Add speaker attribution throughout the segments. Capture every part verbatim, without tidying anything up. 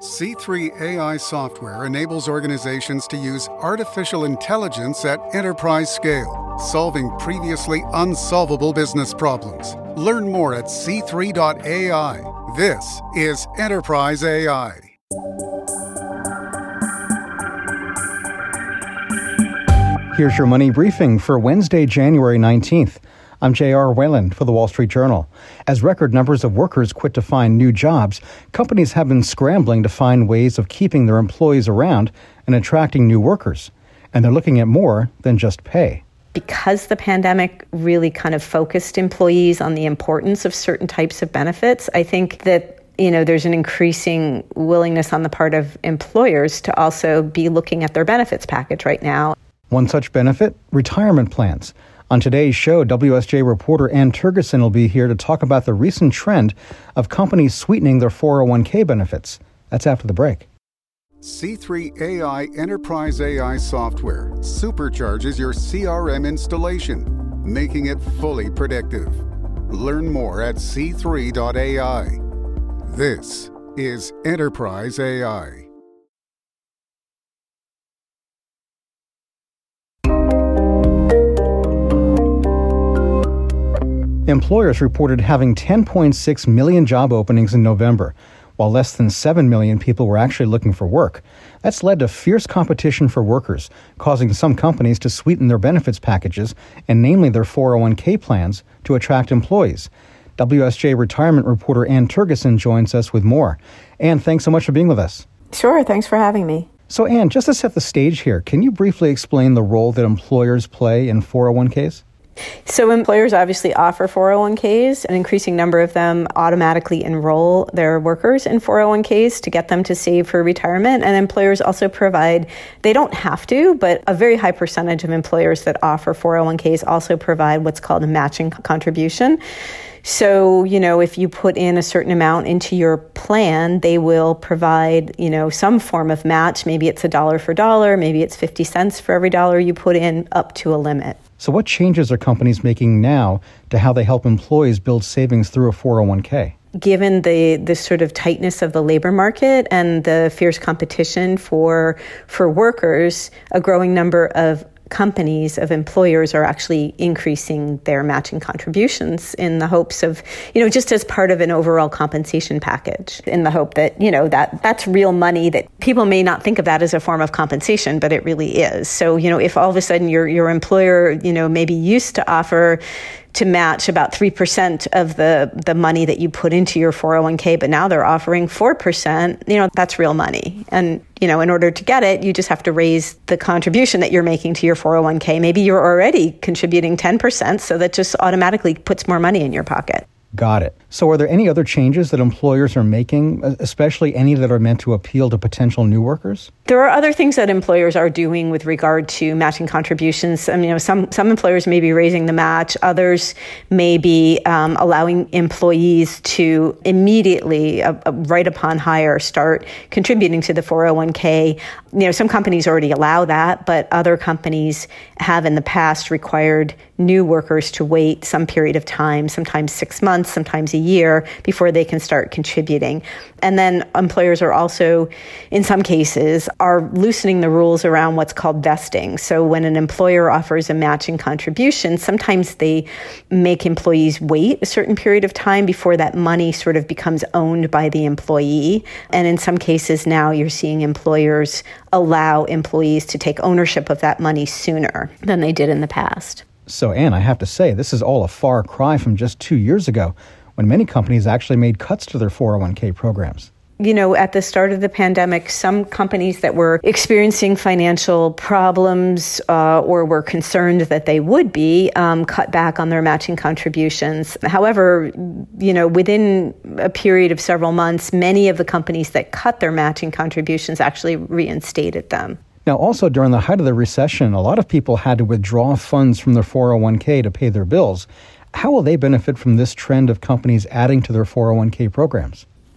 Speaker 1: C three A I software enables organizations to use artificial intelligence at enterprise scale, solving previously unsolvable business problems. Learn more at C three dot A I. This is Enterprise A I.
Speaker 2: Here's your money briefing for Wednesday, January nineteenth. I'm J R Whalen for The Wall Street Journal. As record numbers of workers quit to find new jobs, companies have been scrambling to find ways of keeping their employees around and attracting new workers. And they're looking at more than just pay.
Speaker 3: Because the pandemic really kind of focused employees on the importance of certain types of benefits, I think that you know, there's an increasing willingness on the part of employers to also be looking at their benefits package right now.
Speaker 2: One such benefit, retirement plans. On today's show, W S J reporter Ann Tergeson will be here to talk about the recent trend of companies sweetening their four oh one k benefits. That's after the break.
Speaker 1: C three A I Enterprise A I software supercharges your C R M installation, making it fully predictive. Learn more at C three dot A I. This is Enterprise A I.
Speaker 2: Employers reported having ten point six million job openings in November, while less than seven million people were actually looking for work. That's led to fierce competition for workers, causing some companies to sweeten their benefits packages, and namely their four oh one k plans, to attract employees. W S J retirement reporter Ann Tergeson joins us with more. Ann, thanks so much for being with us.
Speaker 3: Sure, thanks for having me.
Speaker 2: So Ann, just to set the stage here, can you briefly explain the role that employers play in four oh one k's?
Speaker 3: So employers obviously offer four oh one k's. An increasing number of them automatically enroll their workers in four oh one k's to get them to save for retirement. And employers also provide, they don't have to, but a very high percentage of employers that offer four oh one k's also provide what's called a matching contribution. So, you know, if you put in a certain amount into your plan, they will provide, you know, some form of match. Maybe it's a dollar for dollar, maybe it's fifty cents for every dollar you put in, up to a limit.
Speaker 2: So what changes are companies making now to how they help employees build savings through a four oh one k?
Speaker 3: Given the, the sort of tightness of the labor market and the fierce competition for for workers, a growing number of companies, of employers are actually increasing their matching contributions in the hopes of, you know, just as part of an overall compensation package, in the hope that, you know, that that's real money that people may not think of that as a form of compensation, but it really is. So, you know, if all of a sudden your your employer, you know, maybe used to offer to match about three percent of the, the money that you put into your four oh one k, but now they're offering four percent, you know, that's real money. And, you know, in order to get it, you just have to raise the contribution that you're making to your four oh one k. Maybe you're already contributing ten percent, so that just automatically puts more money in your pocket.
Speaker 2: Got it. So are there any other changes that employers are making, especially any that are meant to appeal to potential new workers?
Speaker 3: There are other things that employers are doing with regard to matching contributions. I mean, you know, some, some employers may be raising the match. Others may be um, allowing employees to immediately, uh, right upon hire, start contributing to the four oh one k. You know, some companies already allow that, but other companies have in the past required new workers to wait some period of time, sometimes six months, sometimes a year, before they can start contributing. And then employers are also, in some cases, are loosening the rules around what's called vesting. So when an employer offers a matching contribution, sometimes they make employees wait a certain period of time before that money sort of becomes owned by the employee. And in some cases now you're seeing employers allow employees to take ownership of that money sooner than they did in the past.
Speaker 2: So, Ann, I have to say, this is all a far cry from just two years ago, when many companies actually made cuts to their four oh one k programs.
Speaker 3: You know, at the start of the pandemic, some companies that were experiencing financial problems uh, or were concerned that they would be um, cut back on their matching contributions. However, you know, within a period of several months, many of the companies that cut their matching contributions actually reinstated them.
Speaker 2: Now, also during the height of the recession, a lot of people had to withdraw funds from their four oh one k to pay their bills. How will they benefit from this trend of companies adding to their four oh one k programs?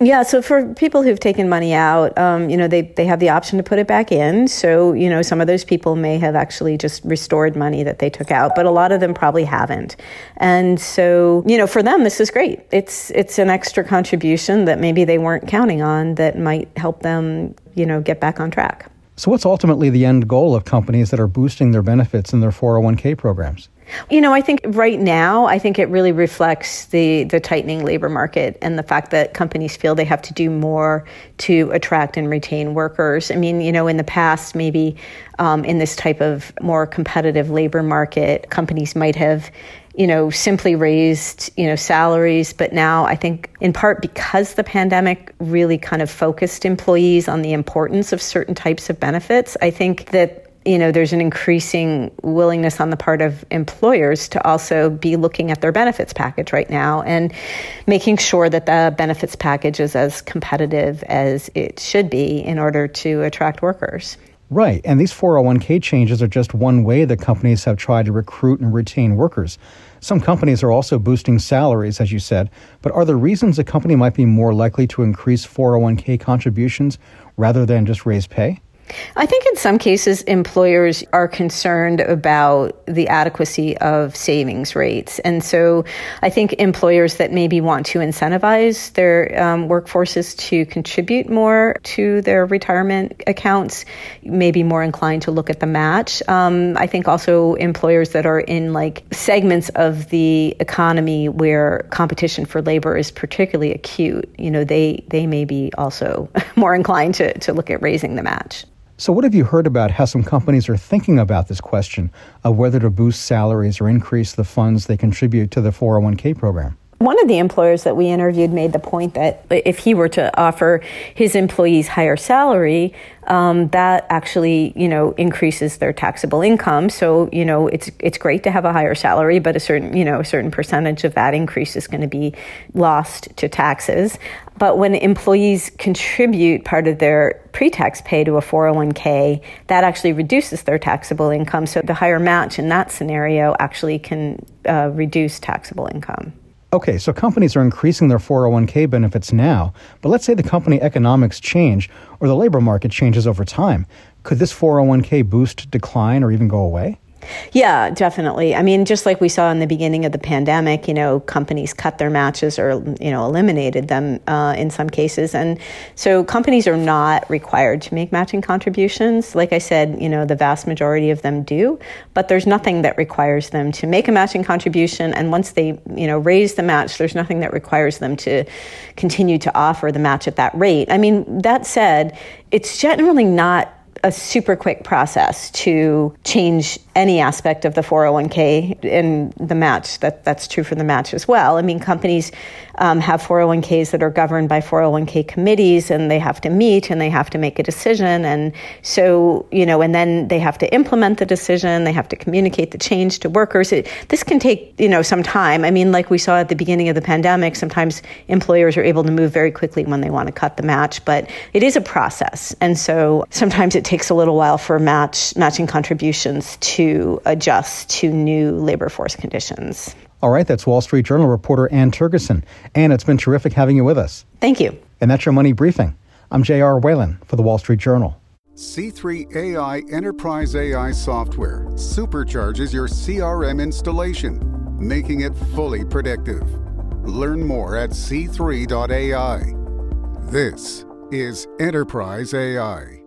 Speaker 3: Yeah, so for people who've taken money out, um, you know, they, they have the option to put it back in. So, you know, some of those people may have actually just restored money that they took out, but a lot of them probably haven't. And so, you know, for them, this is great. It's it's an extra contribution that maybe they weren't counting on that might help them, you know, get back on track.
Speaker 2: So what's ultimately the end goal of companies that are boosting their benefits in their four oh one k programs?
Speaker 3: You know, I think right now, I think it really reflects the, the tightening labor market and the fact that companies feel they have to do more to attract and retain workers. I mean, you know, in the past, maybe um, in this type of more competitive labor market, companies might have, you know, simply raised, you know, salaries. But now I think in part because the pandemic really kind of focused employees on the importance of certain types of benefits, I think that you know, there's an increasing willingness on the part of employers to also be looking at their benefits package right now and making sure that the benefits package is as competitive as it should be in order to attract workers.
Speaker 2: Right. And these four oh one k changes are just one way that companies have tried to recruit and retain workers. Some companies are also boosting salaries, as you said, but are there reasons a company might be more likely to increase four oh one k contributions rather than just raise pay?
Speaker 3: I think in some cases, employers are concerned about the adequacy of savings rates. And so I think employers that maybe want to incentivize their um, workforces to contribute more to their retirement accounts may be more inclined to look at the match. Um, I think also employers that are in like segments of the economy where competition for labor is particularly acute, you know, they, they may be also more inclined to, to look at raising the match.
Speaker 2: So what have you heard about how some companies are thinking about this question of whether to boost salaries or increase the funds they contribute to the four oh one k program?
Speaker 3: One of the employers that we interviewed made the point that if he were to offer his employees higher salary, um, that actually, you know, increases their taxable income. So, you know, it's it's great to have a higher salary, but a certain, you know, a certain percentage of that increase is going to be lost to taxes. But when employees contribute part of their pre-tax pay to a four oh one k, that actually reduces their taxable income. So the higher match in that scenario actually can uh, reduce taxable income.
Speaker 2: Okay, so companies are increasing their four oh one k benefits now, but let's say the company economics change or the labor market changes over time. Could this four oh one k boost decline or even go away?
Speaker 3: Yeah, definitely. I mean, just like we saw in the beginning of the pandemic, you know, companies cut their matches or, you know, eliminated them uh, in some cases. And so companies are not required to make matching contributions. Like I said, you know, the vast majority of them do, but there's nothing that requires them to make a matching contribution. And once they, you know, raise the match, there's nothing that requires them to continue to offer the match at that rate. I mean, that said, it's generally not a super quick process to change any aspect of the four oh one k and the match. That that's true for the match as well. I mean, companies um, have four oh one k's that are governed by four oh one k committees, and they have to meet and they have to make a decision. And so, you know, and then they have to implement the decision. They have to communicate the change to workers. It, this can take, you know, some time. I mean, like we saw at the beginning of the pandemic, sometimes employers are able to move very quickly when they want to cut the match, but it is a process. And so sometimes it takes a little while for match matching contributions to adjust to new labor force conditions.
Speaker 2: All right, that's Wall Street Journal reporter Ann Tergeson. Ann, it's been terrific having you with us.
Speaker 3: Thank you.
Speaker 2: And that's your Money Briefing. I'm J R Whalen for the Wall Street Journal.
Speaker 1: C three A I Enterprise A I software supercharges your C R M installation, making it fully predictive. Learn more at C three dot A I. This is Enterprise A I.